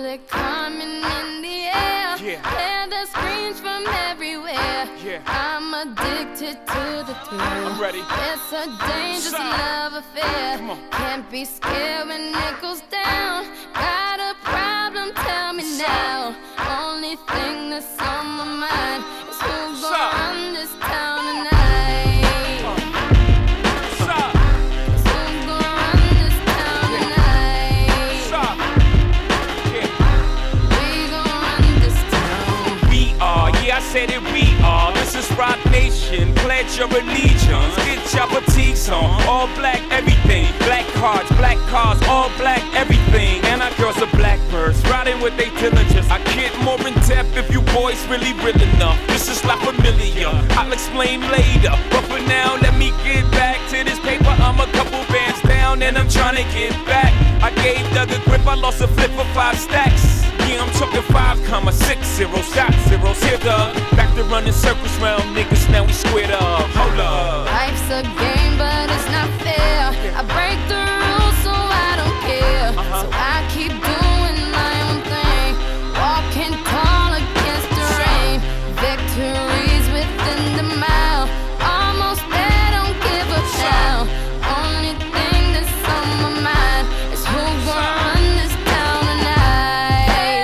it coming in the air. Hear the screams from everywhere. I'm addicted to the thrill. I'm ready. It's a dangerous love affair. Can't be scared when it goes down. Got a problem? Tell me now. Only thing that's on my mind is who's gonna run this town tonight. I said it, we are. This is Rock Nation. Pledge your allegiance. Get your fatigues on. All black, everything. Black cars, all black, everything. And our girls are blackbirds, riding with they diligence. I get more in depth if you boys really real enough. This is La Familia. I'll explain later. But for now, let me get back to this paper. I'm a couple bands down and I'm trying to get back. I gave Doug a grip, I lost a flip for 5 stacks. Yeah, I'm talking 5,60 shot zeros. Here, Doug. Back to running circles round niggas, now we squared up. Hold up. Life's a game, but it's not fair. I break the rules, so I don't care. So I keep doing my own thing, walking tall against the rain. Victories within the mile, almost there, don't give up now. Only thing that's on my mind is who's gonna run this town tonight.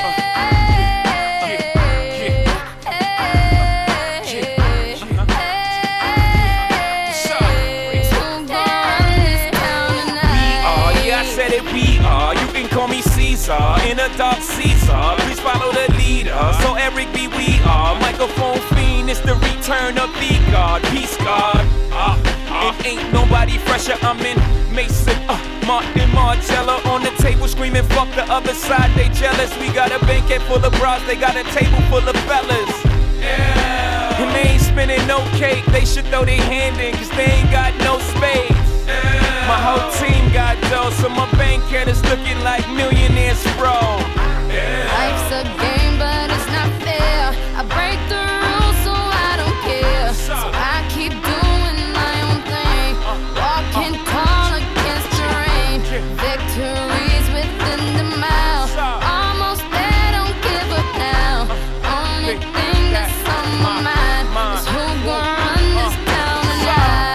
We are, you can call me Caesar, in a dark Caesar. Please follow the leader. So Eric B, we are. Microphone fiend, it's the return of the God. Peace God. It ain't nobody fresher. I'm in Mason, Martin Margiela on the table screaming, fuck the other side, they jealous. We got a banquet full of bras, they got a table full of fellas. Yeah. And they ain't spinning no cake, they should throw their hand in, cause they ain't got no space. My whole team got dough, so my bank account is looking like millionaires, bro. Life's a game, but it's not fair. I break the rules, so I don't care. So I keep doing my own thing, walking tall against the rain. Victories within the mile, almost there, don't give up now. Only thing that's on my mind is who's gonna run this town tonight.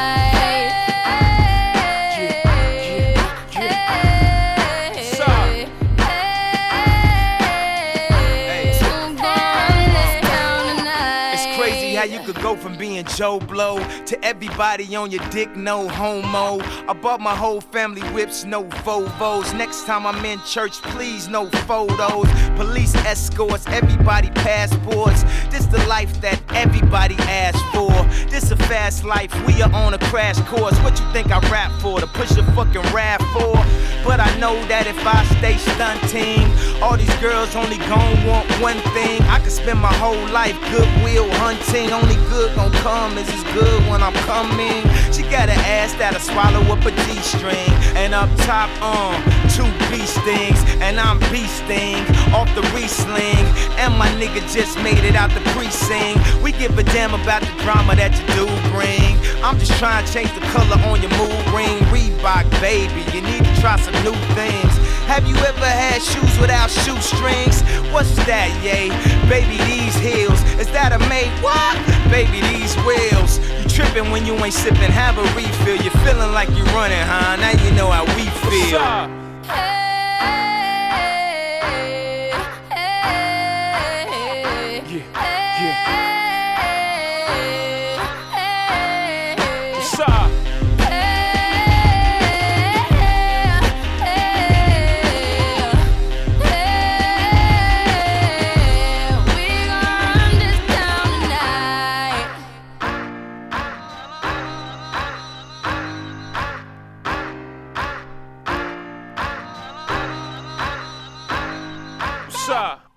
How you could go from being Joe Blow to everybody on your dick, no homo. I bought my whole family whips, no Volvos. Next time I'm in church, please, no photos. Police escorts, everybody passports. This the life that everybody asks for. This a fast life, we are on a crash course. What you think I rap for? To push a fucking rap for? But I know that if I stay stunting, all these girls only gon' want one thing. I could spend my whole life goodwill hunting. Only good gon' come is as good when I'm coming. She got an ass that'll swallow up a G-string. And up top, 2 bee stings. And I'm beasting off the re-sling. And my nigga just made it out the precinct. We give a damn about the drama that you do bring. I'm just trying to change the color on your mood ring. Reebok, baby, you need to try some new things. Have you ever had shoes without shoestrings? What's that, yay? Baby, these heels. Is that a mate? What? Baby, these wheels. You tripping when you ain't sipping, have a refill. You're feeling like you're running, huh? Now you know how we feel. What's up? What's up?